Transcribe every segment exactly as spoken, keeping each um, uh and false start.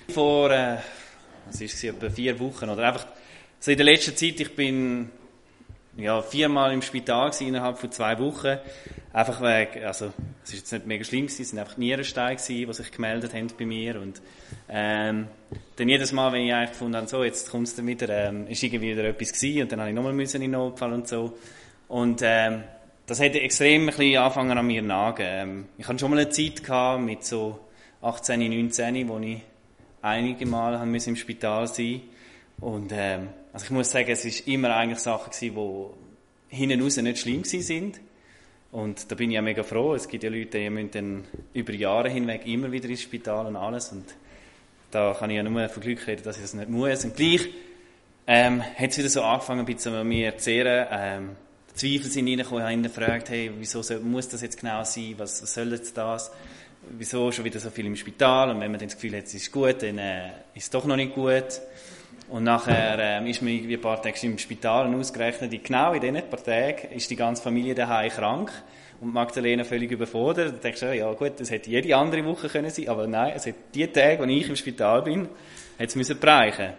Vor, äh, was ist es, etwa vier Wochen oder einfach so in der letzten Zeit, ich bin ja, viermal im Spital gewesen, innerhalb von zwei Wochen. Einfach wegen, also, es ist jetzt nicht mega schlimm gewesen, es sind einfach Nierensteine gewesen, die sich gemeldet haben bei mir. Und, ähm, dann jedes Mal, wenn ich eigentlich gefunden habe, so, jetzt kommt's dann wieder, ähm, ist irgendwie wieder etwas gewesen, und dann habe ich nochmal müssen in den Notfall und so. Und, ähm, das hat extrem ein bisschen angefangen an mir zu nagen. Ähm, ich hatte schon mal eine Zeit gehabt, mit so achtzehn, neunzehn, wo ich einige Mal haben müssen im Spital sein. Und, ähm, also ich muss sagen, es ist immer eigentlich Sachen gewesen, die hinten raus nicht schlimm gewesen sind. Und da bin ich ja mega froh. Es gibt ja Leute, die müssen dann über Jahre hinweg immer wieder ins Spital und alles. Und da kann ich ja nur von Glück reden, dass ich das nicht muss. Und gleich, ähm, hat es wieder so angefangen, ein bisschen an mir zu zehren. Ähm, Zweifel sind reingekommen, ich habe ihn gefragt, hey, wieso soll, muss das jetzt genau sein? Was, was soll jetzt das? Wieso schon wieder so viel im Spital? Und wenn man dann das Gefühl hat, es ist gut, dann äh, ist es doch noch nicht gut. Und nachher ähm, ist man irgendwie ein paar Tage im Spital und ausgerechnet, genau in diesen paar Tagen ist die ganze Familie daheim krank und Magdalena völlig überfordert. Da denkst du, ja gut, das hätte jede andere Woche können sein, aber nein, es hat die Tage, wo ich im Spital bin, hat es müssen bereichen.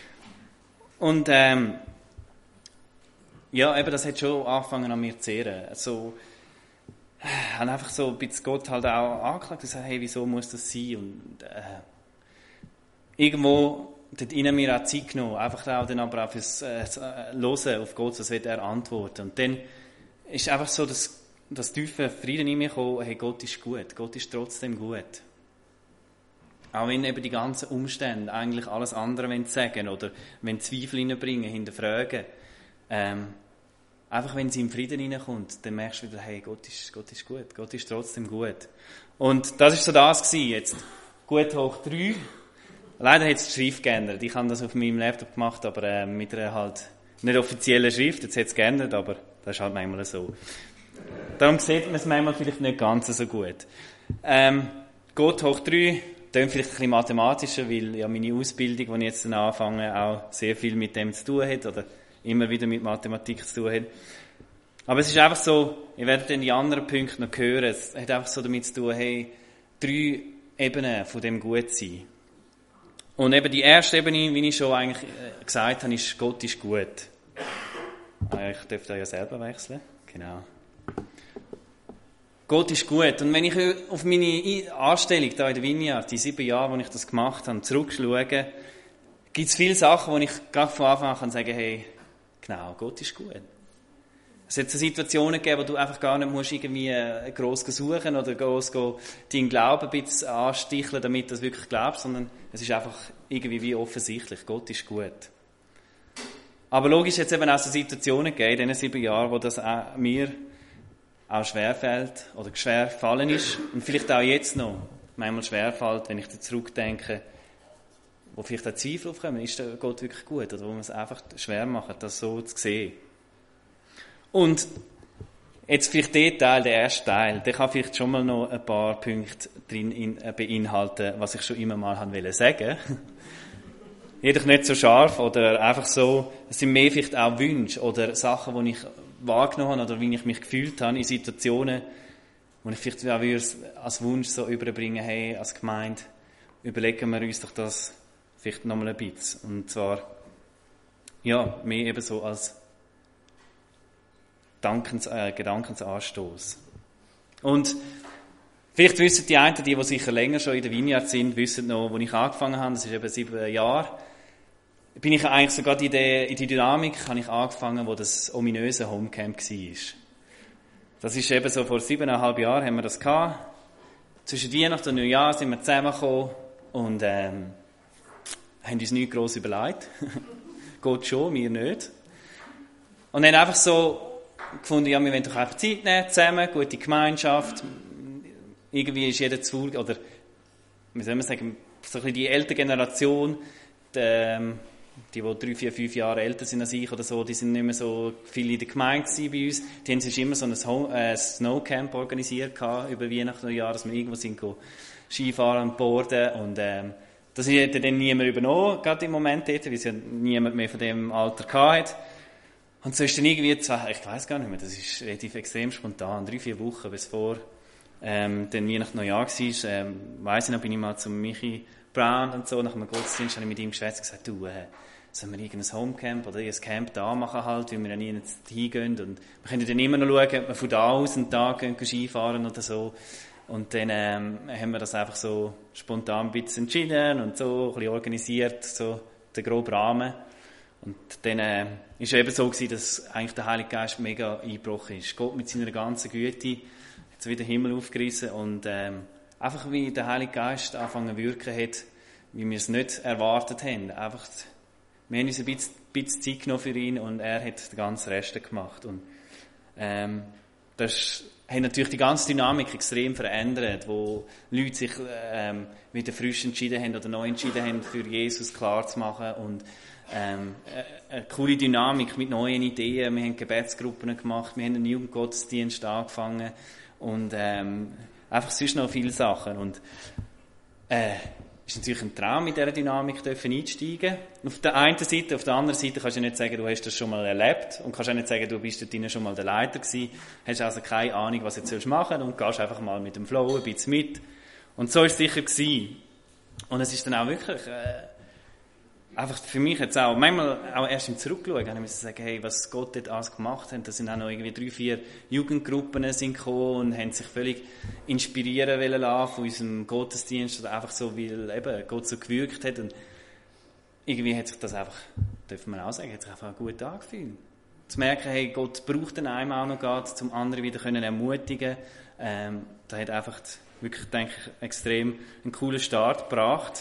Und ähm, ja, eben, das hat schon angefangen an mir zu zehren. Also, ich habe einfach so ein bisschen Gott halt auch angeklagt und gesagt, hey, wieso muss das sein? Und äh, irgendwo dort in mir auch Zeit genommen, einfach auch dann aber auch fürs äh, Hören auf Gott, was wird er antworten. Und dann ist einfach so das, das tiefe Frieden in mir gekommen, hey, Gott ist gut, Gott ist trotzdem gut. Auch wenn eben die ganzen Umstände eigentlich alles andere sagen oder wenn Zweifel hineinbringen, hinterfragen, ähm, einfach wenn sie im Frieden hineinkommt, dann merkst du wieder, hey, Gott ist, Gott ist gut, Gott ist trotzdem gut. Und das ist so das gewesen, jetzt gut hoch drei. Leider hat es die Schrift geändert. Ich habe das auf meinem Laptop gemacht, aber äh, mit einer halt nicht offiziellen Schrift. Jetzt hat es geändert, aber das ist halt manchmal so. Darum sieht man es manchmal vielleicht nicht ganz so gut. Ähm, Gott hoch drei, klingt vielleicht ein bisschen mathematischer, weil ja meine Ausbildung, die ich jetzt anfange, auch sehr viel mit dem zu tun hat oder immer wieder mit Mathematik zu tun hat. Aber es ist einfach so, ihr werdet dann die anderen Punkte noch hören, es hat einfach so damit zu tun, hey, drei Ebenen von dem Gutsein. Und eben die erste Ebene, wie ich schon eigentlich gesagt habe, ist, Gott ist gut. Ich darf da ja selber wechseln. Genau. Gott ist gut. Und wenn ich auf meine Anstellung da in der Vineyard, die sieben Jahre, wo ich das gemacht habe, zurückschaue, gibt es viele Sachen, wo ich gerade von Anfang an kann sagen, hey, genau, Gott ist gut. Es hat so Situationen gegeben, wo du einfach gar nicht musst irgendwie gross suchen oder gross deinen Glauben ein bisschen ansticheln, damit du das wirklich glaubst, sondern es ist einfach irgendwie wie offensichtlich, Gott ist gut. Aber logisch hat es eben auch so Situationen gegeben in diesen sieben Jahren, wo das auch mir auch schwerfällt oder schwer gefallen ist und vielleicht auch jetzt noch manchmal schwerfällt, wenn ich da zurückdenke, wo vielleicht auch Zweifel aufkommen, ist der Gott wirklich gut oder wo man es einfach schwer macht, das so zu sehen. Und jetzt vielleicht der Teil, der erste Teil, der kann vielleicht schon mal noch ein paar Punkte drin in, äh, beinhalten, was ich schon immer mal haben wollte sagen. Jedoch nicht so scharf oder einfach so, es sind mehr vielleicht auch Wünsche oder Sachen, die ich wahrgenommen habe oder wie ich mich gefühlt habe in Situationen, wo ich vielleicht auch würde als Wunsch so überbringen, hey, als Gemeinde, überlegen wir uns doch das vielleicht nochmal ein bisschen. Und zwar, ja, mehr eben so als Dankens, äh, Gedankensanstoß. Und vielleicht wissen die einen, die, die sicher länger schon in der Vineyard sind, wissen noch, wo ich angefangen habe, das ist eben sieben Jahre, bin ich eigentlich sogar in die, in die Dynamik habe ich angefangen, wo das ominöse Homecamp war. Das ist eben so, vor siebeneinhalb Jahren haben wir das gehabt. Zwischen Weihnachten und Neujahr sind wir zusammengekommen und ähm, haben uns nichts gross überlegt. Gott schon, wir nicht. Und dann einfach so gefunden, ja, wir wollen doch einfach Zeit nehmen, zusammen, gute Gemeinschaft. Irgendwie ist jeder zu, oder, wie soll man sagen, so ein bisschen die ältere Generation, die, die, die drei, vier, fünf Jahre älter sind als ich oder so, die sind nicht mehr so viel in der Gemeinde bei uns. Die haben sich immer so ein Home, äh, Snowcamp organisiert gehabt, über Weihnachten und Jahr, dass wir irgendwo sind, go Skifahren und boarden. Und, ähm, das hat dann niemand übernommen, gerade im Moment dort, weil es ja niemand mehr von dem Alter gehabt. Und so ist dann irgendwie, zwei, ich weiss gar nicht mehr, das ist relativ extrem spontan, drei, vier Wochen bevor ähm, dann Weihnachten Neujahr war, ähm, weiss ich noch, bin ich mal zu Michi geplant und so. Nach einem Gottesdienst habe ich mit ihm geschwätzt und gesagt, du, äh, sollen wir irgendein Homecamp oder irgendein Camp da machen halt, weil wir ja nie hingehen. Und wir können dann immer noch schauen, ob wir von da aus einen Tag gehen, Skifahren oder so. Und dann ähm, haben wir das einfach so spontan ein bisschen entschieden und so ein bisschen organisiert, so den groben Rahmen. Und dann äh, war es eben so gewesen, dass eigentlich der Heilige Geist mega eingebrochen ist. Gott mit seiner ganzen Güte hat so wieder den Himmel aufgerissen und ähm, einfach wie der Heilige Geist angefangen zu wirken hat, wie wir es nicht erwartet haben. Einfach, wir haben uns ein bisschen, bisschen Zeit genommen für ihn und er hat den ganzen Rest gemacht. Und ähm, das hat natürlich die ganze Dynamik extrem verändert, wo Leute sich ähm, wieder frisch entschieden haben oder neu entschieden haben, für Jesus klar zu machen. Und ähm, eine coole Dynamik mit neuen Ideen. Wir haben Gebetsgruppen gemacht, wir haben einen Jugendgottesdienst angefangen und ähm, einfach sonst noch viele Sachen. Und äh, es ist natürlich ein Traum, mit dieser Dynamik einsteigen. Auf der einen Seite, auf der anderen Seite kannst du nicht sagen, du hast das schon mal erlebt und kannst auch nicht sagen, du bist dort drinnen schon mal der Leiter gewesen, hast also keine Ahnung, was du jetzt machen sollst und gehst einfach mal mit dem Flow ein bisschen mit. Und so ist es sicher gewesen. Und es ist dann auch wirklich, äh, einfach für mich jetzt auch, manchmal auch erst im Zurückschauen, habe ich sagen, hey, was Gott dort alles gemacht hat. Da sind auch noch irgendwie drei, vier Jugendgruppen sind gekommen und haben sich völlig inspirieren wollen lassen von unserem Gottesdienst oder einfach so, weil eben Gott so gewirkt hat. Und irgendwie hat sich das einfach, dürfen wir auch sagen, hat sich einfach gut angefühlt. Zu merken, hey, Gott braucht den einen auch noch gerade, zum anderen wieder können ermutigen. Ähm, da hat einfach wirklich, denke ich, extrem einen coolen Start gebracht.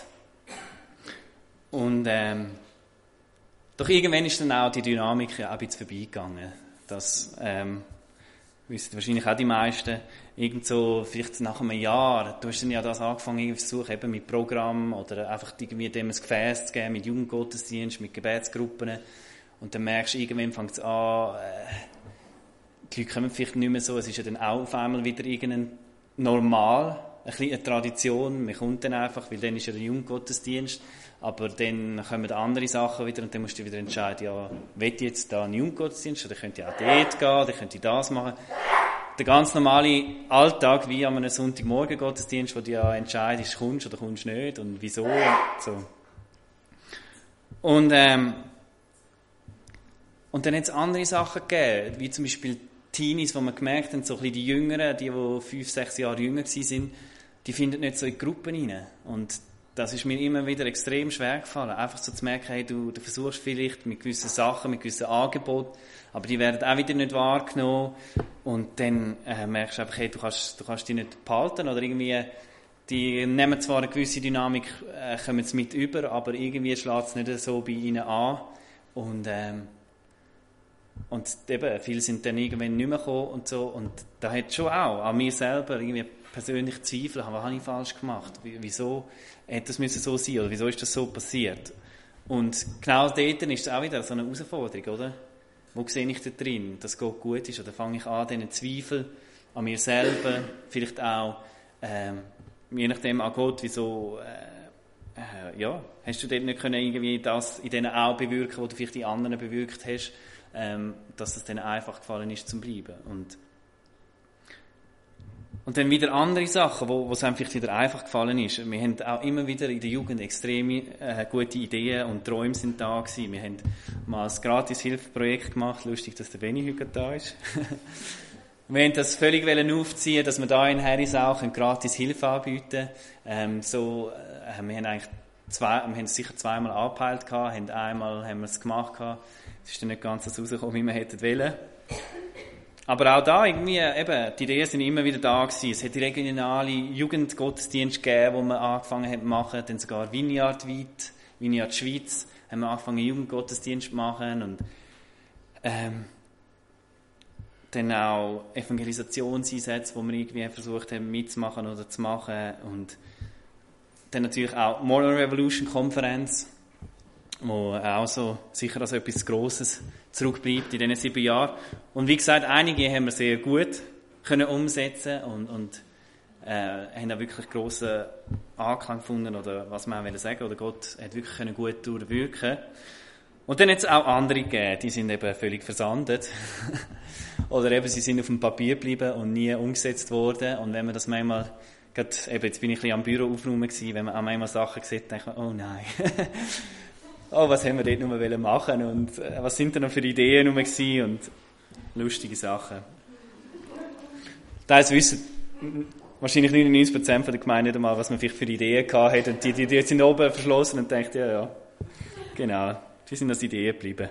Und ähm, doch irgendwann ist dann auch die Dynamik ja auch ein bisschen vorbeigegangen. Das ähm, wissen wahrscheinlich auch die meisten. Irgend so, vielleicht nach einem Jahr, du hast dann ja das angefangen, irgendwie zu suchen, eben mit Programm oder einfach irgendwie dem ein Gefäß zu geben, mit Jugendgottesdienst, mit Gebetsgruppen. Und dann merkst du, irgendwann fängt es an, äh, die Leute kommen vielleicht nicht mehr so, es ist ja dann auch auf einmal wieder irgendein Normal, ein bisschen eine Tradition, man kommt dann einfach, weil dann ist ja der Jugendgottesdienst. Aber dann kommen andere Sachen wieder und dann musst du wieder entscheiden, ja, will ich jetzt da einen Jugendgottesdienst oder könnte ich auch dort gehen, oder könnte ich das machen. Der ganz normale Alltag, wie an einem Sonntagmorgen-Gottesdienst, wo du ja entscheidest, kommst oder kommst nicht und wieso und so. Und, ähm, und dann hat es andere Sachen gegeben, wie zum Beispiel Teenies, wo man gemerkt haben, so ein bisschen die Jüngeren, die, die fünf, sechs Jahre jünger waren, die finden nicht so in die Gruppen rein. Und das ist mir immer wieder extrem schwer gefallen. Einfach so zu merken, hey, du, du versuchst vielleicht mit gewissen Sachen, mit gewissen Angeboten, aber die werden auch wieder nicht wahrgenommen. Und dann äh, merkst du einfach, hey, du kannst, du kannst die nicht behalten oder irgendwie, die nehmen zwar eine gewisse Dynamik, äh, kommen es mit über, aber irgendwie schlägt es nicht so bei ihnen an. Und, ähm, und eben, viele sind dann irgendwann nicht mehr gekommen und so. Und da hat schon auch an mir selber irgendwie persönlich Zweifel, was habe ich falsch gemacht? Wieso hätte das müssen so sein oder wieso ist das so passiert? Und genau dort ist es auch wieder so eine Herausforderung, oder? Wo sehe ich da drin, dass Gott gut ist? Oder fange ich an, diesen Zweifel an mir selber, vielleicht auch, ähm, je nachdem an Gott, wieso, äh, äh, ja, hast du dort nicht können irgendwie das in denen auch bewirken, was du vielleicht in anderen bewirkt hast, ähm, dass es denen einfach gefallen ist, zum Bleiben. Und Und dann wieder andere Sachen, wo, wo es einem vielleicht wieder einfach gefallen ist. Wir haben auch immer wieder in der Jugend extreme äh, gute Ideen und Träume sind da gewesen. Wir haben mal ein Gratis-Hilfe-Projekt gemacht. Lustig, dass der Benni heute da ist. Wir haben das völlig aufziehen, dass wir da in Herisau gratis Hilfe anbieten. Ähm, so, äh, wir haben eigentlich zwei, wir haben es sicher zweimal angepeilt gehabt, haben einmal haben wir es gemacht gehabt. Es ist dann nicht ganz so rausgekommen, wie wir hätten wollen. Aber auch da, irgendwie, eben, die Ideen sind immer wieder da gewesen. Es hat regionale Jugendgottesdienste gegeben, die wir angefangen haben zu machen, dann sogar Vineyard weit, Vineyard Schweiz, haben wir angefangen, Jugendgottesdienste zu machen und, ähm, dann auch Evangelisationseinsätze, wo wir irgendwie versucht haben, mitzumachen oder zu machen und dann natürlich auch Moral Revolution Konferenz, wo auch so sicher als etwas Grosses zurückbleibt in diesen sieben Jahren. Und wie gesagt, einige haben wir sehr gut können umsetzen und, und äh, haben auch wirklich grossen Anklang gefunden, oder was man auch sagen will, oder Gott hat wirklich können gut durchwirken. Und dann hat es auch andere gegeben, die sind eben völlig versandet. Oder eben, sie sind auf dem Papier geblieben und nie umgesetzt worden. Und wenn man das manchmal gerade, eben, jetzt bin ich ein bisschen am Büro aufräumen gewesen, wenn man einmal Sachen sieht, denkt man, oh nein. Oh, was haben wir dort noch machen und äh, was sind da noch für Ideen noch gewesen und lustige Sachen. Das wissen wahrscheinlich neunundneunzig Prozent der Gemeinde nicht einmal, was man vielleicht für Ideen gehabt hat. Und die, die, die sind oben verschlossen und denken, ja, ja, genau, die sind als Ideen geblieben.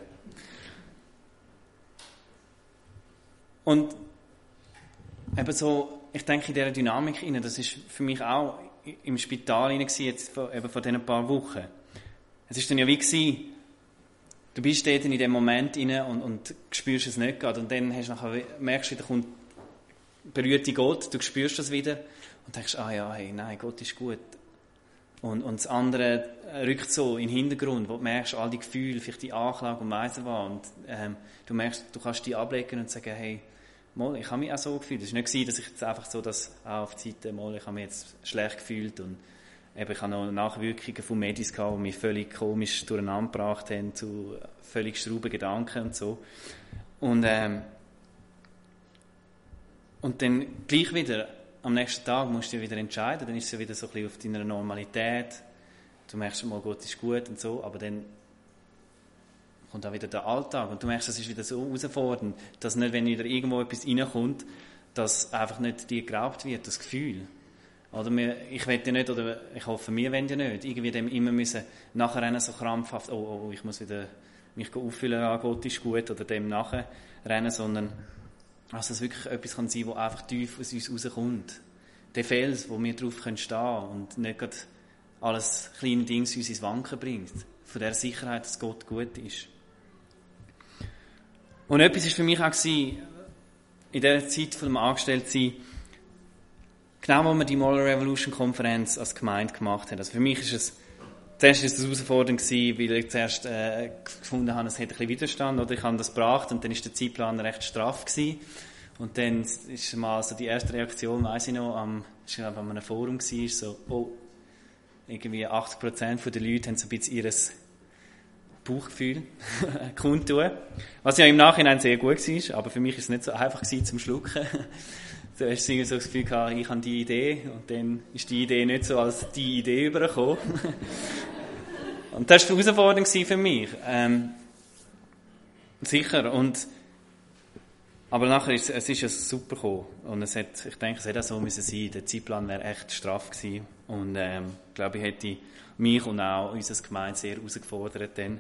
Und eben so, ich denke in dieser Dynamik rein, das ist für mich auch im Spital rein gewesen, jetzt vor, eben vor diesen paar Wochen. Es ist dann ja wie gewesen, du bist dort in dem Moment rein und, und spürst es nicht gerade. Und dann hast du nachher, merkst du, da kommt, berührt dich Gott, du spürst das wieder und denkst, ah ja, hey, nein, Gott ist gut. Und, und das andere rückt so in den Hintergrund, wo du merkst, all die Gefühle, vielleicht die Anklage und weiss was. Und ähm, du merkst, du kannst die ablegen und sagen, hey, mal, ich habe mich auch so gefühlt. Es war nicht so, dass ich jetzt einfach so das auch auf die Seite, mal, ich habe mich jetzt schlecht gefühlt und eben, ich habe noch Nachwirkungen von Medis gehabt, die mich völlig komisch durcheinander gebracht haben, zu völlig schrauben Gedanken und so. Und, ähm, und dann gleich wieder, am nächsten Tag musst du dich wieder entscheiden, dann ist es ja wieder so ein bisschen auf deiner Normalität. Du merkst mal, Gott ist gut und so, aber dann kommt auch wieder der Alltag und du merkst, es ist wieder so herausfordernd, dass nicht, wenn wieder irgendwo etwas reinkommt, dass einfach nicht dir geraubt wird, das Gefühl. Oder wir, ich will ja nicht, oder ich hoffe, wir wollen ja nicht, irgendwie dem immer müssen nachher so krampfhaft, oh, oh, ich muss wieder mich auffüllen, ah, Gott ist gut, oder dem nachher rennen, sondern dass es wirklich etwas kann sein, das einfach tief aus uns rauskommt. Der Fels, wo wir drauf stehen können und nicht gerade alles kleine Dinge uns ins Wanken bringt. Von der Sicherheit, dass Gott gut ist. Und etwas war für mich auch gewesen, in dieser Zeit von dem Angestelltsein, genau wo wir die Moral Revolution Konferenz als Gemeinde gemacht haben. Also für mich ist es, zuerst ist es herausfordernd gewesen, weil ich zuerst äh, gefunden habe, es hätte ein bisschen Widerstand, oder ich habe das gebracht und dann ist der Zeitplan recht straff gewesen. Und dann ist mal so die erste Reaktion, weiss ich noch, am, ich glaube, an einem Forum war, so, oh, irgendwie achtzig Prozent der Leute haben so ein bisschen ihr Bauchgefühl kundtun. Was ja im Nachhinein sehr gut war, aber für mich war es nicht so einfach gewesen, zum Schlucken. Du hast so das Gefühl gehabt, ich habe die Idee, und dann ist die Idee nicht so als die Idee übergekommen. Und das war die Herausforderung für mich. Ähm, sicher. Und, aber nachher ist es ist es super gekommen. Und es hat, ich denke, es hätte auch so müssen sein. Der Zeitplan wäre echt straff gewesen. Und ähm, ich glaube, ich hätte mich und auch unsere Gemeinde sehr herausgefordert dann.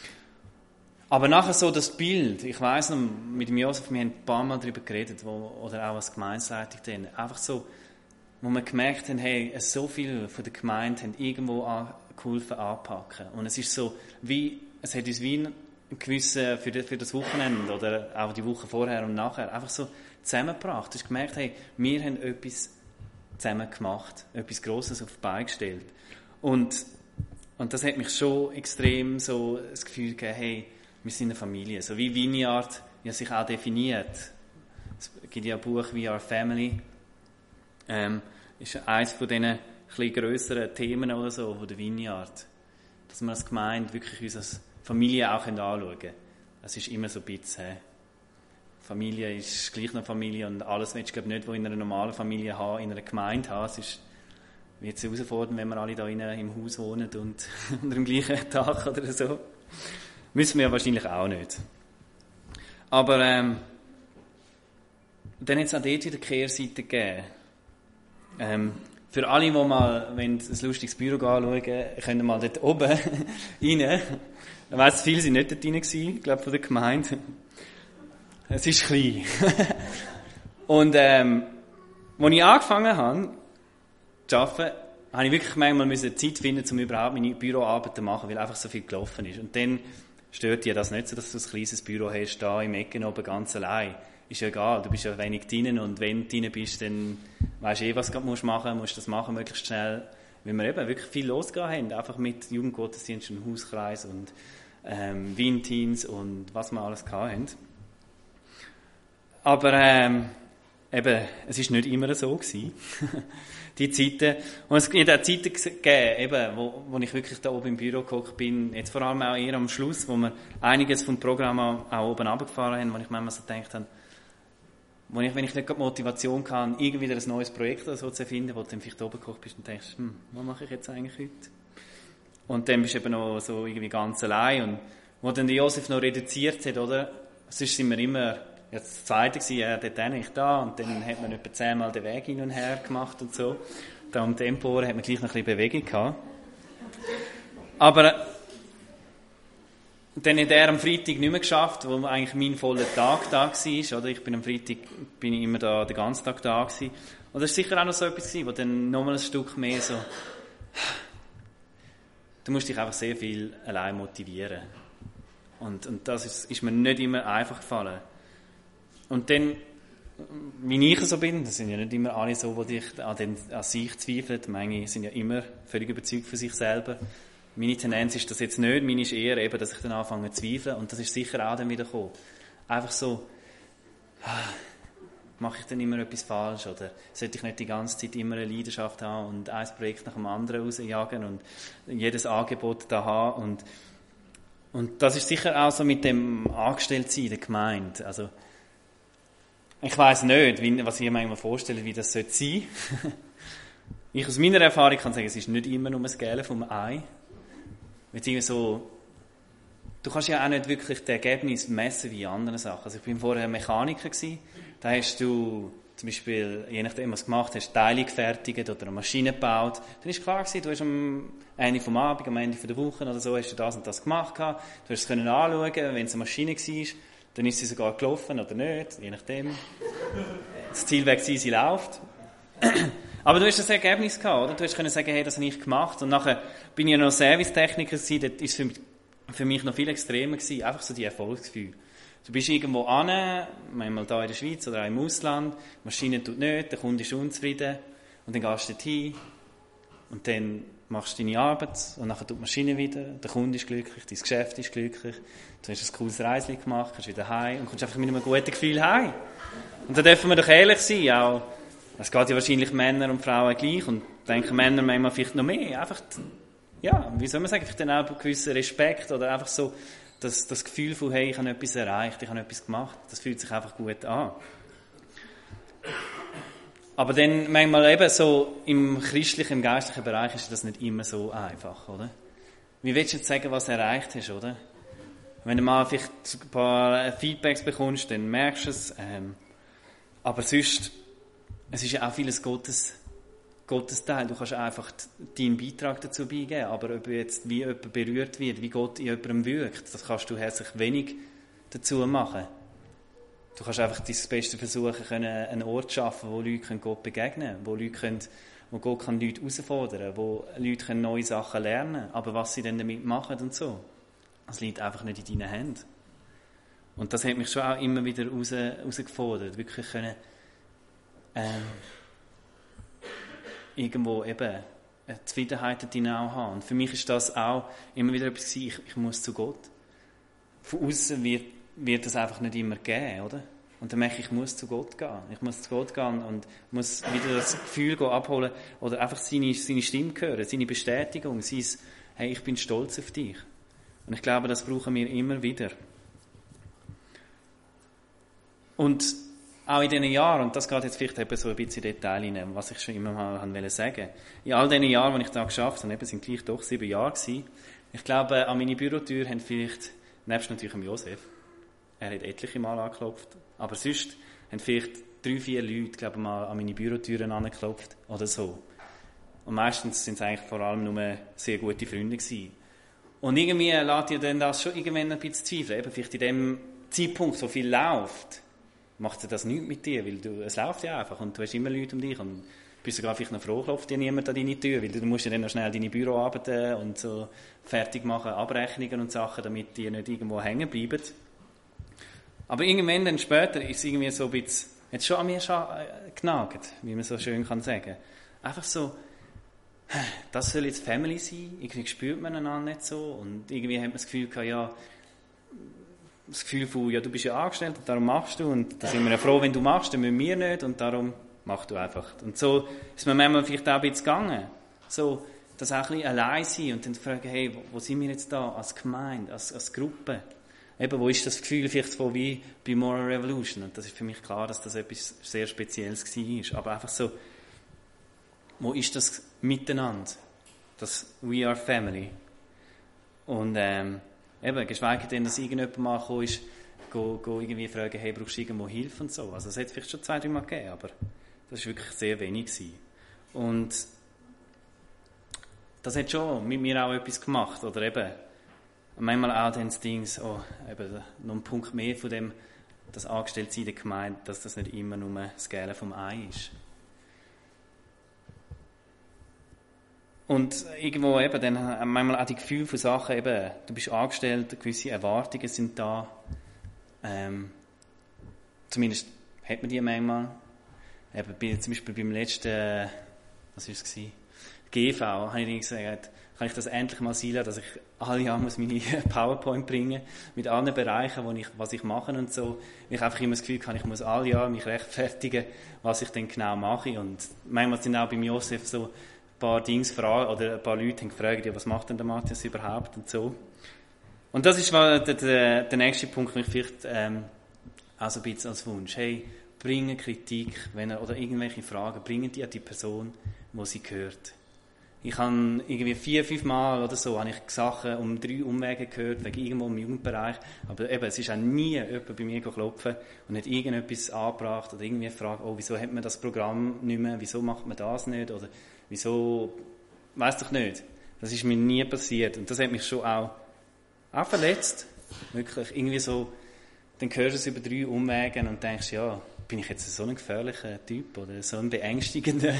Aber nachher so das Bild, ich weiss noch, mit dem Josef, wir haben ein paar Mal darüber geredet, wo, oder auch als Gemeindeleitung dann, einfach so, wo wir gemerkt haben, hey, so viele von der Gemeinde haben irgendwo an, geholfen anpacken. Und es ist so, wie, es hat uns wie ein gewissen, für, für das Wochenende oder auch die Woche vorher und nachher, einfach so zusammengebracht. Du hast gemerkt, hey, wir haben etwas zusammen gemacht, etwas Grosses auf die Beine gestellt. Und, und das hat mich schon extrem so das Gefühl gegeben, hey, wir sind eine Familie. So wie Vineyard ja sich auch definiert. Es gibt ja ein Buch «We Are Family». Ähm, ist eines von diesen ein bisschen grösseren Themen oder so, von der Vineyard. Dass wir als Gemeinde wirklich uns als Familie auch anschauen können. Es ist immer so ein bisschen, äh, Familie ist gleich noch Familie und alles willst du, glaube ich, nicht, was in einer normalen Familie haben, in einer Gemeinde haben. Es ist, wird es herausfordernd, wenn wir alle da im Haus wohnen und unter dem gleichen Dach oder so. Müssen wir ja wahrscheinlich auch nicht. Aber ähm, dann hat es auch dort wieder Kehrseite gegeben. Ähm, für alle, die mal wenn ein lustiges Büro anschauen, können mal dort oben rein. Ich weiss, viele sind nicht dort rein gewesen, ich glaube, von der Gemeinde. Es ist klein. Und ähm, als ich angefangen habe zu arbeiten, habe ich wirklich manchmal Zeit finden, um überhaupt meine Büroarbeit zu machen, weil einfach so viel gelaufen ist. Und dann stört dir das nicht so, dass du ein kleines Büro hast, da im Ecken oben ganz allein. Ist ja egal, du bist ja wenig drin und wenn du drin bist, dann weisst du eh, was du machen musst, musst das machen, möglichst schnell. Weil wir eben wirklich viel losgegangen haben, einfach mit Jugendgottesdienst und Hauskreis und ähm, Wien-Teams und was wir alles gehabt haben. Aber ähm, eben, es war nicht immer so gewesen. Die Zeiten. Und es hat auch Zeiten gegeben, eben, wo, wo ich wirklich da oben im Büro gehockt bin, jetzt vor allem auch eher am Schluss, wo wir einiges vom Programm auch, auch oben runtergefahren haben, wo ich manchmal so gedacht habe, wo ich, wenn ich nicht die Motivation kann, irgendwie ein neues Projekt oder so zu finden, wo du dann vielleicht oben gekocht bist und denkst, hm, was mache ich jetzt eigentlich heute? Und dann bist du eben noch so irgendwie ganz allein. Und wo dann der Josef noch reduziert hat, oder? Sonst sind wir immer jetzt das Zweite gewesen, ja, dort bin ich da, und dann hat man etwa zehnmal den Weg hin und her gemacht und so. Da am Tempo hat man gleich noch ein bisschen Bewegung gehabt. Aber dann hat er am Freitag nicht mehr geschafft, wo eigentlich mein voller Tag da war, oder? Ich bin am Freitag bin ich immer da den ganzen Tag da gewesen. Und das war sicher auch noch so etwas gewesen, wo dann nochmal ein Stück mehr so, du musst dich einfach sehr viel allein motivieren. Und, und das ist, ist mir nicht immer einfach gefallen. Und dann, wie ich so bin, das sind ja nicht immer alle so, die an, den, an sich zweifeln. Manche sind ja immer völlig überzeugt von sich selber. Meine Tendenz ist das jetzt nicht, meine ist eher eben, dass ich dann anfange zu zweifeln. Und das ist sicher auch dann wieder gekommen. Einfach so, mache ich denn immer etwas falsch? Oder sollte ich nicht die ganze Zeit immer eine Leidenschaft haben und ein Projekt nach dem anderen rausjagen und jedes Angebot da haben? Und, und das ist sicher auch so mit dem Angestelltsein der Gemeinde. Also, ich weiss nicht, wie, was ich mir manchmal vorstelle, wie das sein sollte. Ich aus meiner Erfahrung kann sagen, es ist nicht immer nur das Gälen vom Ei. So, du kannst ja auch nicht wirklich das Ergebnis messen wie in anderen Sachen. Also ich bin vorher Mechaniker gewesen. Da hast du zum Beispiel, je nachdem was du gemacht hast, Teile gefertigt oder eine Maschine gebaut. Dann ist klar gewesen, du hast am Ende vom Abend, am Ende der Woche oder so, hast du das und das gemacht gehabt. Du hast es können anschauen, wenn es eine Maschine war, dann ist sie sogar gelaufen oder nicht, je nachdem. Das Ziel wäre gewesen, sie läuft. Aber du hast das Ergebnis gehabt, oder? Du hast können sagen, hey, das habe ich gemacht. Und nachher bin ich ja noch Servicetechniker gewesen, dort ist es für mich noch viel extremer gewesen, einfach so die Erfolgsgefühl. Du bist irgendwo an, manchmal da in der Schweiz oder auch im Ausland, die Maschine tut nicht, der Kunde ist unzufrieden, und dann gehst du dorthin, und dann machst du deine Arbeit, und nachher tut die Maschine wieder, der Kunde ist glücklich, dein Geschäft ist glücklich, du hast ein cooles Reisli gemacht, kannst wieder heim und kommst einfach mit einem guten Gefühl heim. Und da dürfen wir doch ehrlich sein, auch, es geht ja wahrscheinlich Männer und Frauen gleich, und denken Männer manchmal vielleicht noch mehr, einfach, ja, wie soll man sagen, vielleicht dann auch einen gewissen Respekt, oder einfach so, das, das Gefühl von, hey, ich habe etwas erreicht, ich habe etwas gemacht, das fühlt sich einfach gut an. Aber dann manchmal eben so im christlichen, im geistlichen Bereich ist das nicht immer so einfach, oder? Wie willst du jetzt sagen, was du erreicht hast, oder? Wenn du mal vielleicht ein paar Feedbacks bekommst, dann merkst du es. Ähm, aber sonst, es ist ja auch vieles Gottes, Gottes Teil. Du kannst einfach deinen Beitrag dazu beigeben. Aber ob jetzt wie jemand berührt wird, wie Gott in jemandem wirkt, das kannst du herzlich wenig dazu machen. Du kannst einfach dein Beste versuchen, einen Ort zu schaffen, wo Leute Gott begegnen können, wo, Leute können, wo Gott kann Leute herausfordern kann, wo Leute können neue Sachen lernen können. Aber was sie dann damit machen und so, das liegt einfach nicht in deinen Händen. Und das hat mich schon auch immer wieder raus, herausgefordert, wirklich können, ähm, irgendwo eben eine Zufriedenheit darin auch haben. Und für mich ist das auch immer wieder etwas gewesen, ich, ich muss zu Gott. Von außen wird, wird das einfach nicht immer geben, oder? Und dann merke ich, ich muss zu Gott gehen. Ich muss zu Gott gehen und muss wieder das Gefühl abholen oder einfach seine, seine Stimme hören, seine Bestätigung, sein, hey, ich bin stolz auf dich. Und ich glaube, das brauchen wir immer wieder. Und auch in diesen Jahren, und das geht jetzt vielleicht eben so ein bisschen Detail rein, was ich schon immer mal wollte sagen. In all diesen Jahren, die ich da geschafft habe, eben sind gleich doch sieben Jahre gewesen, ich glaube, an meine Bürotür haben vielleicht, nebst natürlich dem Josef, er hat etliche Mal angeklopft, aber sonst haben vielleicht drei, vier Leute, glaube ich, mal an meine Bürotüren angeklopft oder so. Und meistens sind es eigentlich vor allem nur sehr gute Freunde gewesen. Und irgendwie lässt ihr dann das schon irgendwann ein bisschen zweifeln. Eben vielleicht in dem Zeitpunkt, so viel läuft, macht sie das nichts mit dir, weil du, es läuft ja einfach und du hast immer Leute um dich und bist sogar vielleicht noch froh, klopft dir niemand an deine Tür, weil du musst ja dann noch schnell deine Büroarbeiten und so fertig machen, Abrechnungen und Sachen, damit die nicht irgendwo hängen bleiben. Aber irgendwann dann später ist es irgendwie so ein bisschen, jetzt schon an mir genagt, wie man so schön kann sagen. Einfach so, das soll jetzt Family sein, irgendwie spürt man einander nicht so und irgendwie hat man das Gefühl gehabt, ja, das Gefühl von, ja, du bist ja angestellt und darum machst du und da sind wir ja froh, wenn du machst, dann müssen wir nicht und darum machst du einfach. Und so ist man manchmal vielleicht auch ein bisschen gegangen. So, das auch ein bisschen allein sein und dann fragen, hey, wo, wo sind wir jetzt da als Gemeinde, als, als Gruppe? eben, wo ist das Gefühl vielleicht von wie bei Moral Revolution? Und das ist für mich klar, dass das etwas sehr Spezielles war. Aber einfach so, wo ist das Miteinander? Das We are Family. Und ähm, eben, geschweige denn, dass irgendjemand mal gekommen ist, go, go irgendwie fragen, hey, brauchst du irgendwo Hilfe und so. Also es hat vielleicht schon zwei, drei Mal gegeben, aber das war wirklich sehr wenig gewesen. Und das hat schon mit mir auch etwas gemacht. Oder eben, manchmal auch dann das Ding, oh, eben, noch ein Punkt mehr von dem, das Angestelltsein der Gemeinde, dass das nicht immer nur das Gälen vom Ei ist. Und irgendwo eben dann manchmal auch die Gefühle von Sachen, eben, du bist angestellt, gewisse Erwartungen sind da. Ähm, zumindest hat man die manchmal. Eben, bei, zum Beispiel beim letzten, was war es? G V, habe ich gesagt, kann ich das endlich mal sein lassen, dass ich alle Jahre muss meine PowerPoint bringen mit allen Bereichen, wo ich, was ich mache und so. Ich einfach immer das Gefühl habe, ich muss alle Jahre mich rechtfertigen, was ich denn genau mache. Und manchmal sind auch beim Josef so ein paar Dinge fragen, oder ein paar Leute haben gefragt, ja, was macht denn der Matthias überhaupt und so. Und das ist der, der, der nächste Punkt, den ich vielleicht ähm, auch so ein bisschen als Wunsch. Hey, bringen Kritik wenn er, oder irgendwelche Fragen, bringen die an die Person, die sie gehört. Ich habe irgendwie vier, fünf Mal oder so habe ich Sachen um drei Umwege gehört, wegen irgendwo im Jugendbereich. Aber eben, es ist auch nie jemand bei mir geklopft und hat irgendetwas angebracht oder irgendwie gefragt, oh, wieso hat man das Programm nicht mehr, wieso macht man das nicht oder wieso, weiss doch nicht. Das ist mir nie passiert und das hat mich schon auch, auch verletzt. Wirklich, irgendwie so, dann hörst du es über drei Umwege und denkst, ja, bin ich jetzt so ein gefährlicher Typ oder so ein beängstigender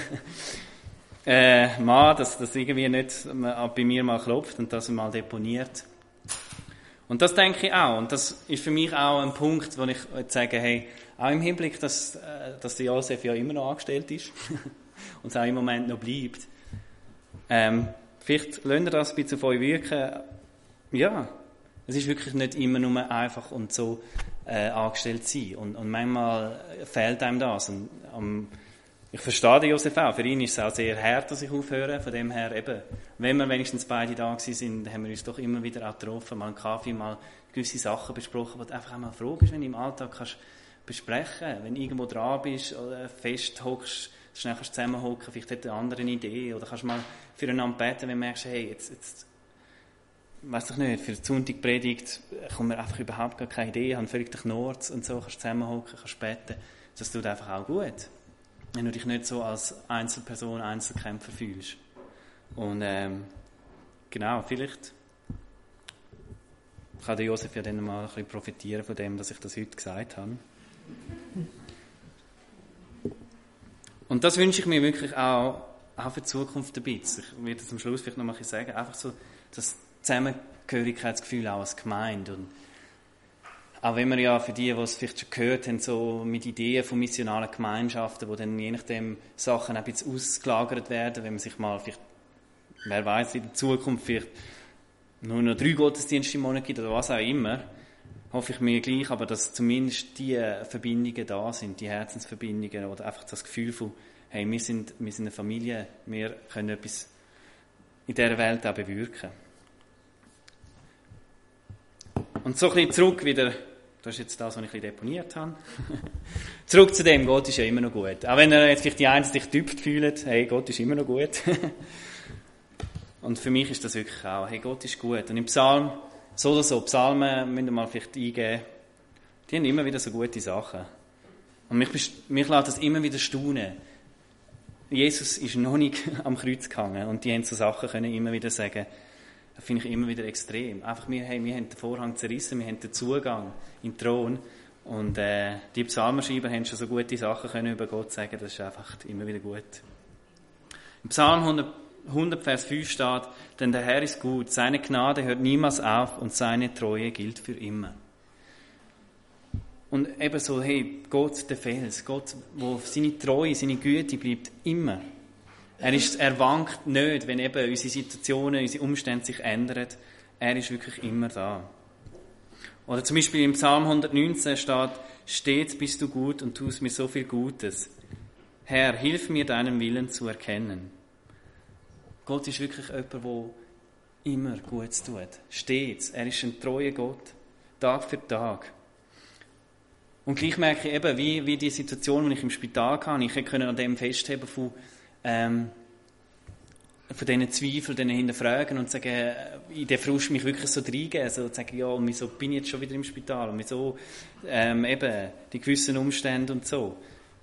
Äh, Mann, dass das irgendwie nicht bei mir mal klopft und das mal deponiert. Und das denke ich auch. Und das ist für mich auch ein Punkt, wo ich sage, hey, auch im Hinblick, dass, dass der Josef ja immer noch angestellt ist und es auch im Moment noch bleibt. Ähm, vielleicht lasst ihr das ein bisschen auf euch wirken. Ja, es ist wirklich nicht immer nur einfach und so äh, angestellt sein. Und, und manchmal fehlt einem das. Und am Ich verstehe den Josef auch. Für ihn ist es auch sehr hart, dass ich aufhöre. Von dem her eben, wenn wir wenigstens beide da sind, haben wir uns doch immer wieder auch getroffen, mal einen Kaffee, mal gewisse Sachen besprochen, wo du einfach auch mal fragst, wenn du im Alltag kannst besprechen, wenn du irgendwo dran bist oder fest hockst, schnell kannst zusammenhocken, vielleicht hat eine andere Idee oder kannst mal füreinander beten, wenn du merkst, hey, jetzt, jetzt weiss ich nicht, für die Sonntagpredigt kommt mir einfach überhaupt gar keine Idee, ich habe völlig den Knorz und so, kannst zusammenhocken, kannst beten. Das tut einfach auch gut. Wenn du dich nicht so als Einzelperson, Einzelkämpfer fühlst. Und ähm, genau, vielleicht kann der Josef ja dann mal ein bisschen profitieren von dem, dass ich das heute gesagt habe. Und das wünsche ich mir wirklich auch, auch für die Zukunft ein bisschen. Ich werde zum Schluss vielleicht noch mal sagen, einfach so das Zusammengehörigkeitsgefühl auch als Gemeinde. Und auch wenn wir ja für die, die es vielleicht schon gehört haben, so mit Ideen von missionalen Gemeinschaften, wo dann je nachdem Sachen ein bisschen ausgelagert werden, wenn man sich mal vielleicht, wer weiß, in der Zukunft vielleicht nur noch drei Gottesdienste im Monat gibt oder was auch immer, hoffe ich mir gleich, aber dass zumindest die Verbindungen da sind, die Herzensverbindungen oder einfach das Gefühl von, hey, wir sind, wir sind eine Familie, wir können etwas in dieser Welt auch bewirken. Und so ein bisschen zurück wieder, das ist jetzt das, was ich ein bisschen deponiert habe. Zurück zu dem, Gott ist ja immer noch gut. Auch wenn ihr jetzt vielleicht die einen sich getüpft fühlt, hey, Gott ist immer noch gut. Und für mich ist das wirklich auch, hey, Gott ist gut. Und im Psalm, so oder so, Psalmen müsst ihr mal vielleicht eingeben, die haben immer wieder so gute Sachen. Und mich, mich lässt das immer wieder staunen. Jesus ist noch nicht am Kreuz gehangen und die haben so Sachen können immer wieder sagen. Das finde ich immer wieder extrem. Einfach, wir, hey, wir haben den Vorhang zerrissen, wir haben den Zugang in den Thron. Und äh, die Psalmenschreiber haben schon so gute Sachen können über Gott sagen, das ist einfach immer wieder gut. Im Psalm hundert, hundert, Vers fünf steht, denn der Herr ist gut, seine Gnade hört niemals auf und seine Treue gilt für immer. Und eben so, hey, Gott der Fels, Gott, wo seine Treue, seine Güte bleibt immer. Er, ist, er wankt nicht, wenn eben unsere Situationen, unsere Umstände sich ändern. Er ist wirklich immer da. Oder zum Beispiel im Psalm hundertneunzehn steht, stets bist du gut und tust mir so viel Gutes. Herr, hilf mir, deinen Willen zu erkennen. Gott ist wirklich jemand, der immer Gutes tut. Stets. Er ist ein treuer Gott. Tag für Tag. Und gleich merke ich eben, wie, wie die Situation, die ich im Spital hatte, ich konnte an dem festheben von, ähm, von diesen Zweifeln, diesen Hinterfragen und sagen, in den Frust mich wirklich so reingeben, so zu sagen, ja, und wieso bin ich jetzt schon wieder im Spital und wieso ähm, eben die gewissen Umstände und so.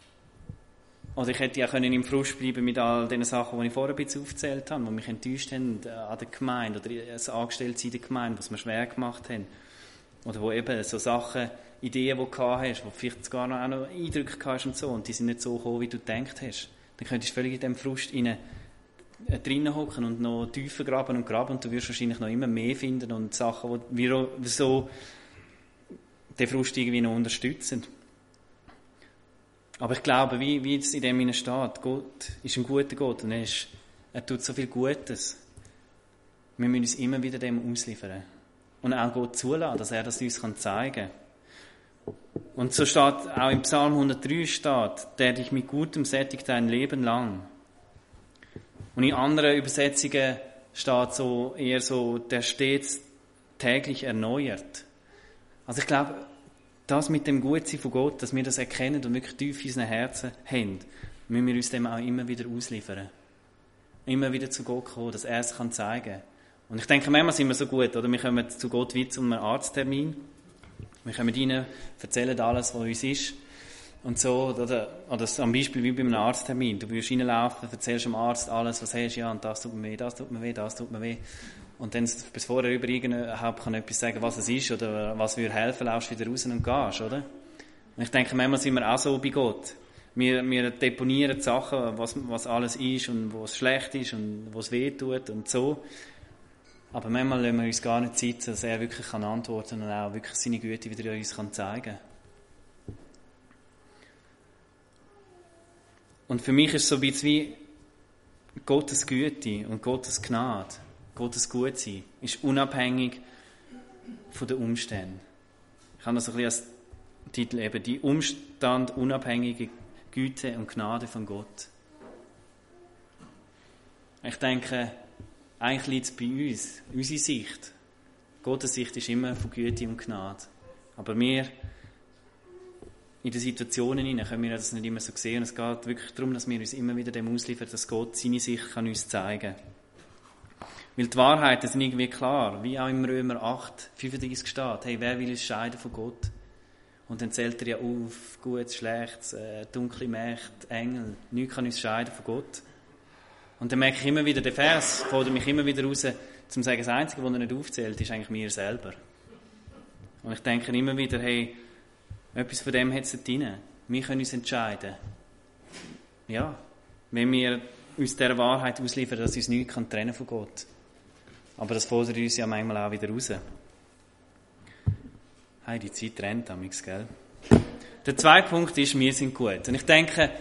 Oder ich hätte ja können im Frust bleiben mit all den Sachen, die ich vorher ein bisschen aufgezählt habe, die mich enttäuscht haben an der Gemeinde oder als Angestellte in der Gemeinde, was mir schwer gemacht haben. Oder wo eben so Sachen, Ideen, die du gehabt hast, wo du vielleicht sogar noch, auch noch Eindrücke gehabt hast und so, und die sind nicht so gekommen, wie du gedacht hast. Dann könntest du völlig in diesem Frust rein, äh, drinnen hocken und noch tiefer graben und graben und du wirst wahrscheinlich noch immer mehr finden und Sachen, die so den Frust irgendwie noch unterstützen. Aber ich glaube, wie, wie es in dem hinein steht, Gott ist ein guter Gott und er, ist, er tut so viel Gutes. Wir müssen uns immer wieder dem ausliefern. Und auch Gott zulassen, dass er das uns zeigen kann. Und so steht auch im Psalm hundertdrei, steht, der dich mit Gutem sättigt dein Leben lang. Und in anderen Übersetzungen steht so eher so, der stets täglich erneuert. Also ich glaube, das mit dem Gutsein von Gott, dass wir das erkennen und wirklich tief in unseren Herzen haben, müssen wir uns dem auch immer wieder ausliefern. Immer wieder zu Gott kommen, dass er es zeigen kann. Und ich denke, manchmal sind wir so gut, oder? Wir kommen zu Gott wie zu einem Arzttermin. Wir kommen rein, erzählen alles, was uns ist. Und so, oder, oder am Beispiel wie bei einem Arzttermin. Du wirst reinlaufen, erzählst dem Arzt alles, was hast, ja, und das tut mir weh, das tut mir weh, das tut mir weh. Und dann, bis vorher über überhaupt kann etwas sagen, was es ist, oder was würde helfen, laufst du wieder raus und gehst, oder? Und ich denke, manchmal sind wir auch so bei Gott. Wir, wir deponieren die Sachen, was, was alles ist und was schlecht ist und was weh tut und so. Aber manchmal lassen wir uns gar nicht Zeit, dass er wirklich kann antworten und auch wirklich seine Güte wieder uns kann zeigen kann. Und für mich ist es so ein bisschen wie Gottes Güte und Gottes Gnade, Gottes Gutsein, ist unabhängig von den Umständen. Ich habe das ein bisschen als Titel eben, die umstandunabhängige Güte und Gnade von Gott. Ich denke, eigentlich liegt es bei uns, unsere Sicht. Gottes Sicht ist immer von Güte und Gnade. Aber wir, in den Situationen hinein, können wir das nicht immer so sehen. Es geht wirklich darum, dass wir uns immer wieder dem ausliefern, dass Gott seine Sicht kann uns zeigen kann. Weil die Wahrheiten sind irgendwie klar, wie auch im Römer acht, fünfunddreißig steht, hey, wer will uns scheiden von Gott? Und dann zählt er ja auf, Gutes, Schlechtes, äh, dunkle Mächte, Engel, nichts kann uns scheiden von Gott. Und dann merke ich immer wieder, der Vers fordert mich immer wieder raus, zum zu sagen, das Einzige, was er nicht aufzählt, ist eigentlich mir selber. Und ich denke immer wieder, hey, etwas von dem hat es drin. Wir können uns entscheiden. Ja, wenn wir uns dieser Wahrheit ausliefern, dass uns nichts trennen von Gott. Aber das fordert uns ja manchmal auch wieder raus. Hey, die Zeit rennt damals, gell? Der zweite Punkt ist, wir sind gut. Und ich denke,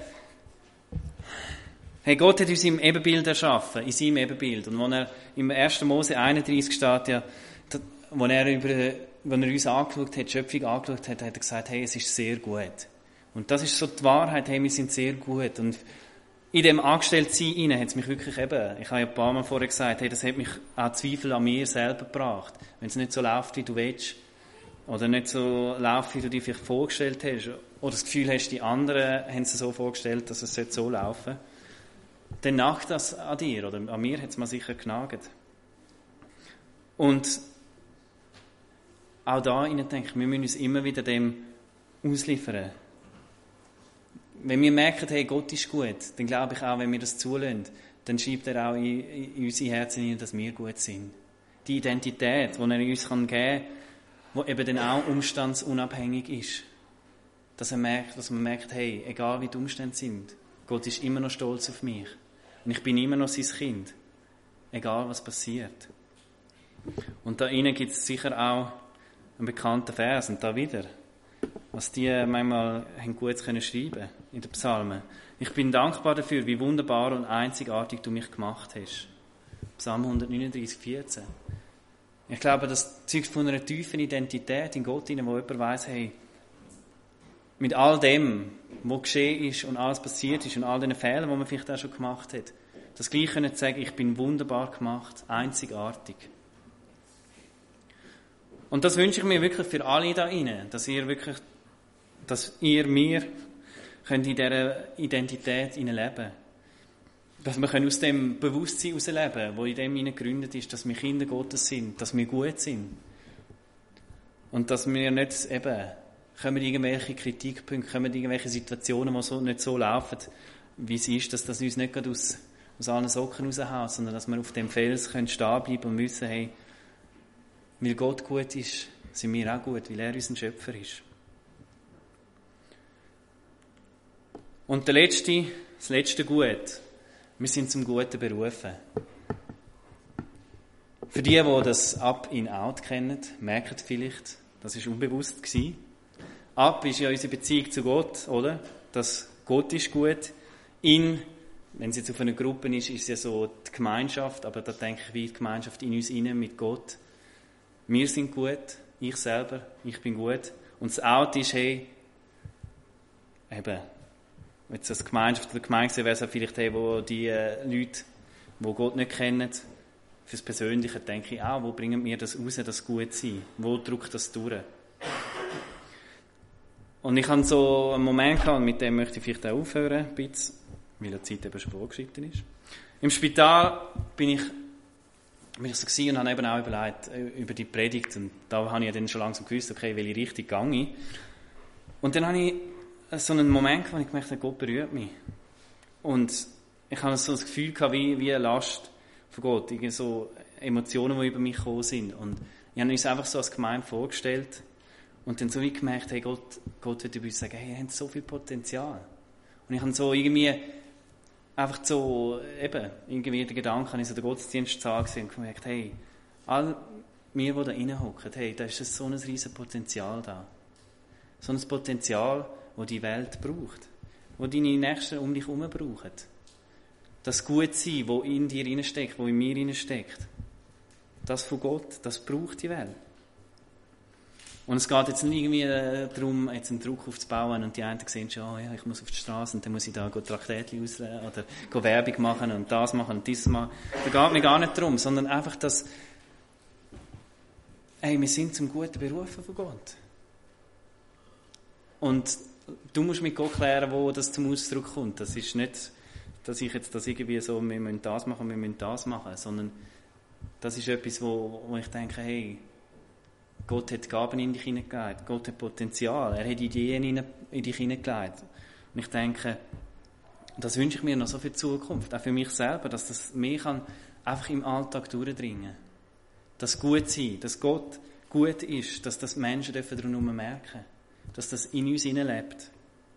hey, Gott hat uns im Ebenbild erschaffen, in seinem Ebenbild. Und wenn er im ersten Mose einunddreißig steht, ja, wo er, über, wenn er uns angeschaut hat, die Schöpfung angeschaut hat, hat er gesagt, hey, es ist sehr gut. Und das ist so die Wahrheit, hey, wir sind sehr gut. Und in dem Angestelltsein hinein hat es mich wirklich eben, ich habe ja ein paar Mal vorher gesagt, hey, das hat mich auch Zweifel an mir selber gebracht. Wenn es nicht so läuft, wie du willst, oder nicht so läuft, wie du dir vielleicht vorgestellt hast, oder das Gefühl hast, die anderen haben es so vorgestellt, dass es so laufen sollte, dann nagt das an dir, oder an mir hat es mir sicher genagt. Und auch da innen denke ich, wir müssen uns immer wieder dem ausliefern. Wenn wir merken, hey, Gott ist gut, dann glaube ich auch, wenn wir das zulassen, dann schreibt er auch in, in unsere Herzen hinein, dass wir gut sind. Die Identität, die er uns geben kann, die eben dann auch umstandsunabhängig ist. Dass, er merkt, dass man merkt, hey, egal wie die Umstände sind, Gott ist immer noch stolz auf mich. Und ich bin immer noch sein Kind. Egal was passiert. Und da innen gibt es sicher auch einen bekannten Vers. Und da wieder. Was die manchmal haben gut können schreiben in den Psalmen. Ich bin dankbar dafür, wie wunderbar und einzigartig du mich gemacht hast. Psalm hundertneununddreißig, vierzehn. Ich glaube, das zeugt von einer tiefen Identität in Gott hinein, wo jemand weiss, hey, mit all dem, was geschehen ist und alles passiert ist und all den Fehlern, die man vielleicht auch schon gemacht hat, das gleich können sagen, ich bin wunderbar gemacht, einzigartig. Und das wünsche ich mir wirklich für alle da rein, dass ihr wirklich, dass ihr mir könnt in dieser Identität leben. Dass wir aus dem Bewusstsein heraus leben, das in dem hinein gegründet ist, dass wir Kinder Gottes sind, dass wir gut sind. Und dass wir nicht eben, kommen irgendwelche Kritikpunkte, kommen irgendwelche Situationen, die so, nicht so laufen, wie es ist, dass das uns nicht gerade aus, aus allen Socken raushaut, sondern dass wir auf dem Fels können stehen bleiben und wissen, hey, weil Gott gut ist, sind wir auch gut, weil er unser Schöpfer ist. Und der letzte, das letzte Gut, wir sind zum Guten berufen. Für die, die das Up-in-Out kennen, merken vielleicht, das war unbewusst gewesen. Up ist ja unsere Beziehung zu Gott, oder? Das Gott ist gut. In, wenn es jetzt auf einer Gruppe ist, ist es ja so die Gemeinschaft, aber da denke ich, wie die Gemeinschaft in uns rein mit Gott. Wir sind gut, ich selber, ich bin gut. Und das Out ist, hey, eben, jetzt als Gemeinschaft oder Gemeinde wäre es auch vielleicht, hey, wo die äh, Leute, die Gott nicht kennen, fürs Persönliche denke ich auch, wo bringen wir das raus, das Gutsein? Wo drückt das durch? Und ich hatte so einen Moment gehabt, und mit dem möchte ich vielleicht auch aufhören, ein bisschen, weil die Zeit eben schon vorgeschritten ist. Im Spital bin ich, bin ich so gewesen und habe eben auch überlegt über die Predigt. Und da habe ich dann schon langsam gewusst, okay, welche Richtung gehe ich. Und dann habe ich so einen Moment gehabt, wo ich gemerkt habe, Gott berührt mich. Und ich habe so das Gefühl gehabt, wie, wie eine Last von Gott, irgendwie so Emotionen, die über mich gekommen sind. Und ich habe mir das einfach so als Gemeinde vorgestellt und dann so wie gemerkt, hey, Gott, Gott wird über uns sagen, hey, ihr habt so viel Potenzial. Und ich habe so irgendwie einfach so, eben, irgendwie den Gedanken, habe ich so den Gottesdienst gesehen und gemerkt, hey, all wir, die da reinhocken, hey, da ist so ein riesen Potenzial da. So ein Potenzial, das die Welt braucht, das deine Nächsten um dich herum brauchen. Das Gutsein, das in dir hineinsteckt, das in mir hineinsteckt. Das von Gott, das braucht die Welt. Und es geht jetzt nicht irgendwie darum, jetzt einen Druck aufzubauen und die einen sehen schon, oh ja, ich muss auf die Straße und dann muss ich da Traktätchen auslesen oder Werbung machen und das machen und dieses machen. Da geht mir gar nicht darum, sondern einfach, dass hey, wir sind zum Guten berufen von Gott. Und du musst mit Gott klären, wo das zum Ausdruck kommt. Das ist nicht, dass ich jetzt das irgendwie so, wir müssen das machen, wir müssen das machen, sondern das ist etwas, wo, wo ich denke, hey, Gott hat Gaben in dich hineingelegt, Gott hat Potenzial, er hat Ideen in, in dich hineingelegt. Und ich denke, das wünsche ich mir noch so für die Zukunft, auch für mich selber, dass das mehr kann einfach im Alltag durchdringen. Das Gutsein, dass Gott gut ist, dass das Menschen darum merken, dass das in uns hineinlebt.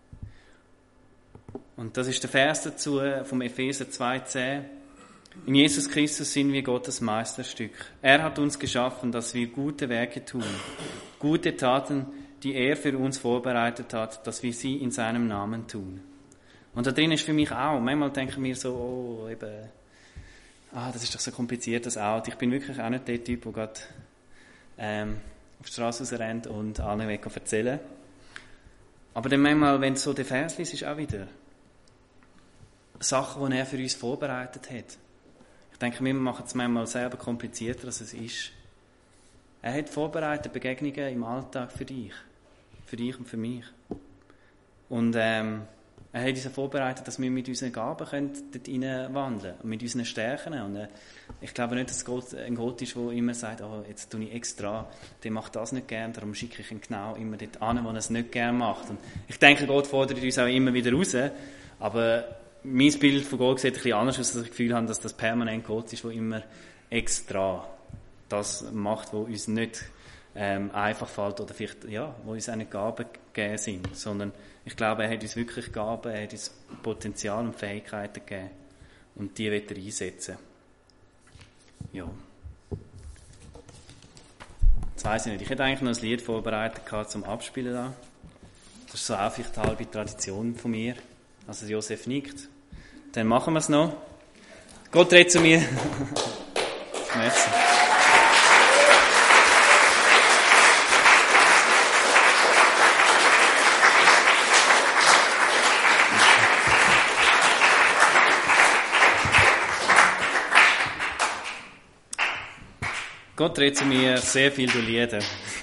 Und das ist der Vers dazu vom Epheser zwei zehn. In Jesus Christus sind wir Gottes Meisterstück. Er hat uns geschaffen, dass wir gute Werke tun. Gute Taten, die er für uns vorbereitet hat, dass wir sie in seinem Namen tun. Und da drin ist für mich auch, manchmal denken wir so, oh, eben, ah, das ist doch so kompliziert, das Auto. Ich bin wirklich auch nicht der Typ, der gerade ähm, auf die Straße rausrennt und allen weg erzählen. Aber dann manchmal, wenn so der Vers liest, ist auch wieder Sachen, die er für uns vorbereitet hat. Ich denke, wir machen es manchmal selber komplizierter, als es ist. Er hat vorbereitet Begegnungen im Alltag für dich. Für dich und für mich. Und ähm, er hat uns vorbereitet, dass wir mit unseren Gaben können dort hineinwandeln können. Und mit unseren Stärken. Und äh, ich glaube nicht, dass Gott ein Gott ist, der immer sagt, oh, jetzt tue ich extra, der macht das nicht gern, darum schicke ich ihn genau immer dort an, wo er es nicht gern macht. Und ich denke, Gott fordert uns auch immer wieder raus. Aber mein Bild von Gott sieht ein bisschen anders aus, dass ich das Gefühl habe, dass das permanent Gott ist, der immer extra das macht, was uns nicht ähm, einfach fällt oder vielleicht, ja, wo uns auch nicht Gaben gegeben sind, sondern ich glaube, er hat uns wirklich Gaben, er hat uns Potenzial und Fähigkeiten gegeben und die wird er einsetzen. Ja. Jetzt weiss ich nicht, ich hätte eigentlich noch ein Lied vorbereitet gehabt zum Abspielen da. Das ist so auch vielleicht eine halbe Tradition von mir. Also Josef nickt. Dann machen wir es noch. Gott redet zu mir. Merci. Gott redet zu mir sehr viel durch Lieder.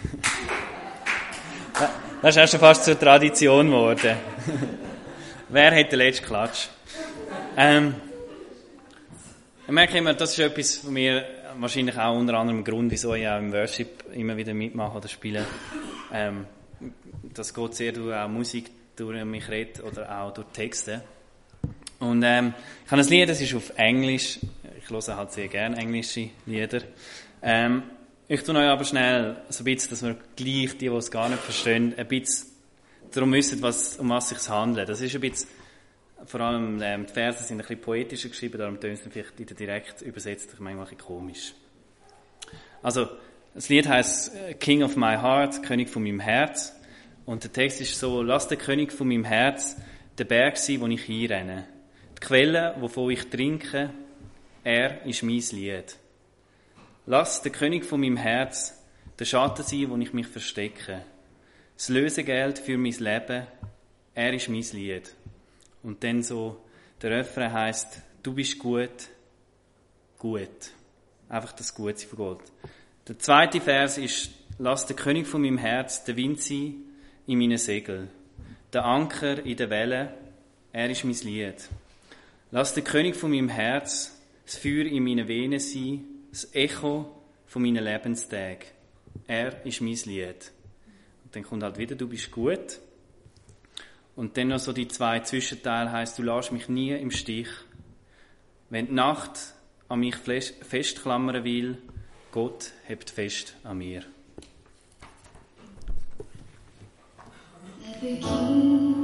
Das ist auch schon fast zur Tradition geworden. Wer hat den letzten Klatsch? Ähm, ich merke immer, das ist etwas von mir, wahrscheinlich auch unter anderem Grund, wieso ich auch im Worship immer wieder mitmache oder spiele. Ähm, das geht sehr durch auch Musik, durch mich redet oder auch durch Texte. Und ähm, ich habe ein Lied, das ist auf Englisch. Ich höre halt sehr gerne englische Lieder. Ähm, ich tue euch aber schnell so ein bisschen, dass wir gleich, die, die es gar nicht verstehen, ein bisschen darum wissen, was, um was es sich handelt. Das ist ein bisschen, vor allem ähm, die Verse sind ein bisschen poetischer geschrieben, darum tönt es vielleicht in der direkt übersetzt manchmal ein bisschen komisch. Also, das Lied heisst King of my heart, König von meinem Herz. Und der Text ist so: Lass der König von meinem Herz der Berg sein, wo ich hinrenne. Die Quelle, wovon ich trinke, er ist mein Lied. Lass der König von meinem Herz der Schatten sein, wo ich mich verstecke. Das Lösegeld für mein Leben, er ist mein Lied. Und dann so, der Refrain heisst: Du bist gut, gut. Einfach das Gute von Gott. Der zweite Vers ist: Lass der König von meinem Herz der Wind sein in meinen Segel. Der Anker in der Welle, er ist mein Lied. Lass der König von meinem Herz das Feuer in meinen Venen sein, das Echo von meinen Lebenstagen. Er ist mein Lied. Und dann kommt halt wieder: Du bist gut. Und dann noch so die zwei Zwischenteile heisst: Du lässt mich nie im Stich. Wenn die Nacht an mich festklammern will, Gott hebt fest an mir. Let the King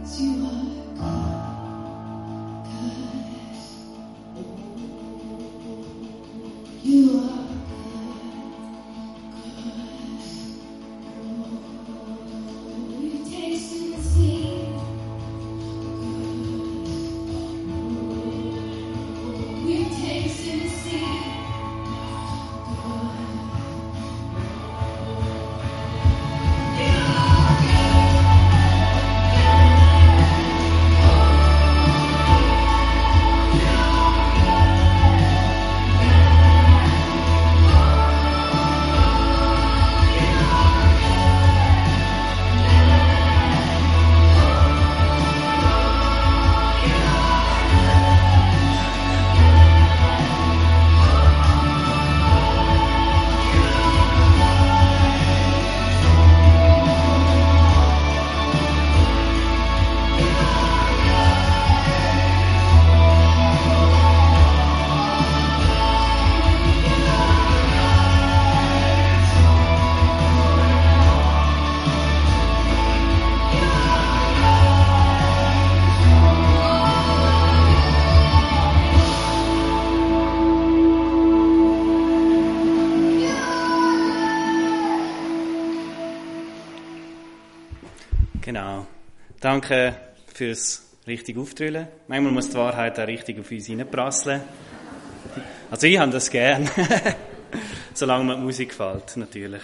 Genau. Danke fürs richtig Auftrüllen. Manchmal muss die Wahrheit auch richtig auf uns hineinprasseln. Also ich habe das gern. Solange mir die Musik gefällt, natürlich.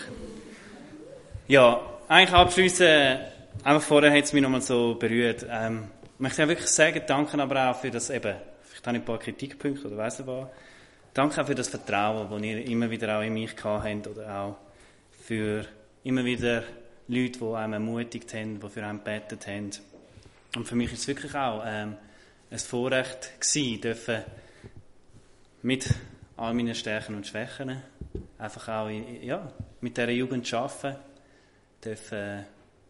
Ja, eigentlich abschliessen, einfach vorher hat es mich nochmal so berührt. Ähm, ich möchte ja wirklich sagen, danke aber auch für das eben, vielleicht habe ich ein paar Kritikpunkte oder weiss ich was. Danke auch für das Vertrauen, das ihr immer wieder auch in mich gehabt habt oder auch für immer wieder Leute, die einem ermutigt haben, die für einen gebetet haben. Und für mich ist es wirklich auch ähm, ein Vorrecht gewesen, dürfen mit all meinen Stärken und Schwächen einfach auch in, ja, mit dieser Jugend arbeiten, dürfen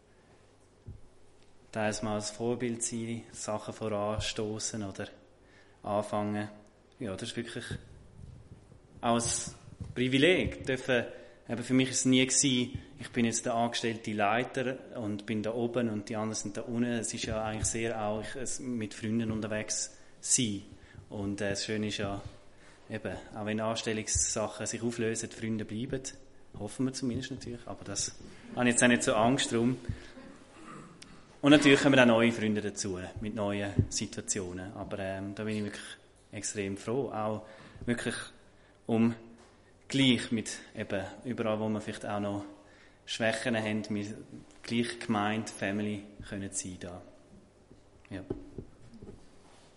teils mal als Vorbild sein, Sachen voranstoßen oder anfangen. Ja, das ist wirklich auch ein Privileg. Dürfen, eben für mich war es nie gewesen, ich bin jetzt der angestellte Leiter und bin da oben und die anderen sind da unten. Es ist ja eigentlich sehr auch ich, mit Freunden unterwegs sein. Und äh, das Schöne ist ja, eben, auch wenn Anstellungssachen sich auflösen, die Freunde bleiben. Hoffen wir zumindest natürlich, aber das habe ich jetzt auch nicht so Angst drum. Und natürlich kommen auch neue Freunde dazu, mit neuen Situationen. Aber ähm, da bin ich wirklich extrem froh. Auch wirklich um gleich mit eben überall, wo wir vielleicht auch noch Schwächen haben, mit gleich gemeint, Family können sein da.